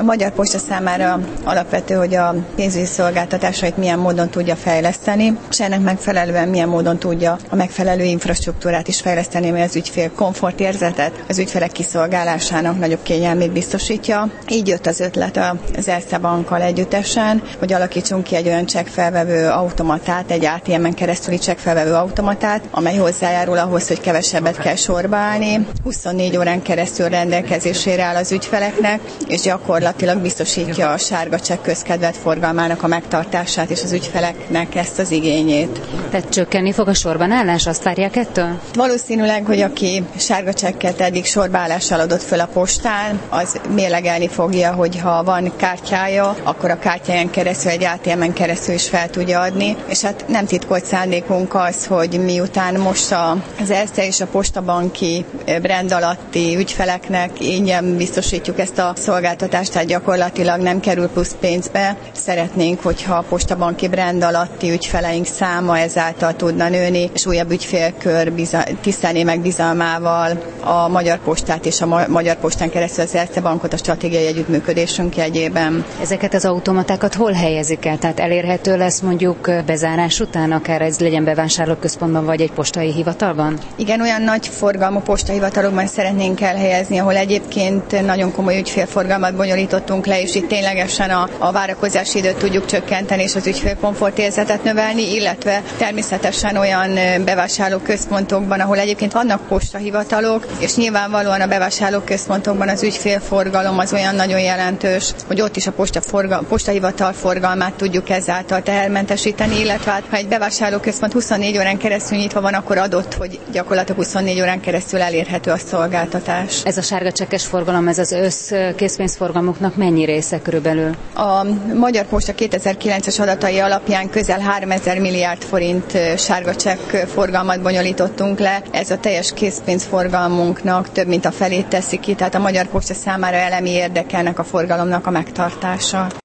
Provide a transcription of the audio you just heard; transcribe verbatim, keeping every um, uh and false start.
A Magyar Posta számára alapvető, hogy a pénzügyi szolgáltatásait milyen módon tudja fejleszteni, és ennek megfelelően milyen módon tudja a megfelelő infrastruktúrát is fejleszteni, ami az ügyfél komfortérzetet, az ügyfelek kiszolgálásának nagyobb kényelmét biztosítja. Így jött az ötlet az Erste Bankkal együttesen, hogy alakítsunk ki egy olyan csekkfelvevő automatát, egy á té emen keresztüli csekkfelvevő automatát, amely hozzájárul ahhoz, hogy kevesebbet kell sorba állni, huszonnégy órán keresztül rendelkezésére áll az ügyfeleknek, és gyakorlatilag biztosítja a sárga csekk közkedvelt forgalmának a megtartását és az ügyfeleknek ezt az igényét. Tehát csökkenni fog a sorban állás, azt várják ettől? Valószínűleg, hogy aki sárga csekket eddig sorbaállással adott föl a postán, az mérlegelni fogja, hogy ha van kártyája, akkor a kártyáján keresztül, egy á té emen keresztül is fel tudja adni, és hát nem titkolt szándékunk az, hogy miután most az Erste és a postabanki brand alatti ügyfeleknek ingyen biztosítjuk ezt a szolgáltatást, tehát gyakorlatilag nem kerül plusz pénzbe. Szeretnénk, hogyha a postabanki brand alatti ügyfeleink száma ezáltal tudna nőni, és újabb ügyfélkör biza- tisztelné meg bizalmával a Magyar Postát és a Ma- Magyar Postán keresztül az Erste Bankot a stratégiai együttműködésünk jegyében. Ezeket az automatákat hol helyezik el? Tehát elérhető lesz mondjuk bezárás után, akár ez legyen bevásárlóközpontban vagy egy postai hivatalban? Igen, olyan nagy forgalmú postahivatalokban szeretnénk elhelyezni, ahol egyébként nagyon komoly ügyfélforgalmat bonyolítottunk le, és itt ténylegesen a, a várakozási időt tudjuk csökkenteni, és az ügyfél komfortérzetet növelni, illetve természetesen olyan bevásárlóközpontokban, ahol egyébként vannak postahivatalok, és nyilvánvalóan a bevásárlóközpontokban az ügyfélforgalom az olyan nagyon jelentős, hogy ott is a posta forgal, postahivatal forgalmát tudjuk ezáltal tehermentesíteni, illetve hát, ha egy bevásárlóközpont huszonnégy órán keresztül nyitva van, akkor adott, hogy gyakorlatilag huszonnégy órán keresztül elérhető a szolgáltatás. Ez a sárga csekkes forgalom, ez az össz készpénzforgalmuknak mennyi része körülbelül? A Magyar Posta kétezer-kilences adatai alapján közel háromezer milliárd forint sárga csekk forgalmat bonyolítottunk le. Ez a teljes készpénzforgalmunknak több mint a felét teszi ki, tehát a Magyar Posta számára elemi érdekelnek a forgalomnak a megtartása.